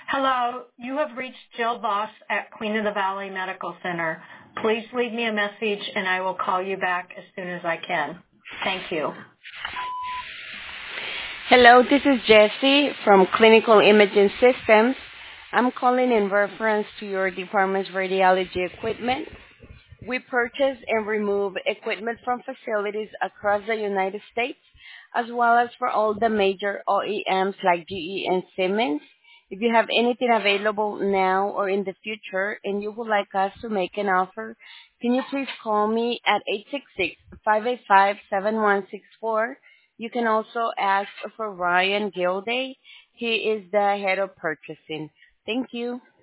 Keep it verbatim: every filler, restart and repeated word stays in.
Hello, you have reached Jill Voss at Queen of the Valley Medical Center. Please leave me a message and I will call you back as soon as I can. Thank you. Hello, this is Jessie from Clinical Imaging Systems. I'm calling in reference to your department's radiology equipment. We purchase and remove equipment from facilities across the United States, as well as for all the major O E Ms like G E and Siemens. If you have anything available now or in the future and you would like us to make an offer, can you please call me at eight six six, five eight five, seven one six four. You can also ask for Ryan Gilday. He is the head of purchasing. Thank you.